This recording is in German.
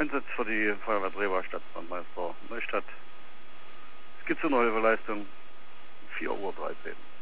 Einsatz für die Feuerwehr Bremerstadt, Brandmeister Neustadt. Skizze Neue Leistung, 4:13 Uhr.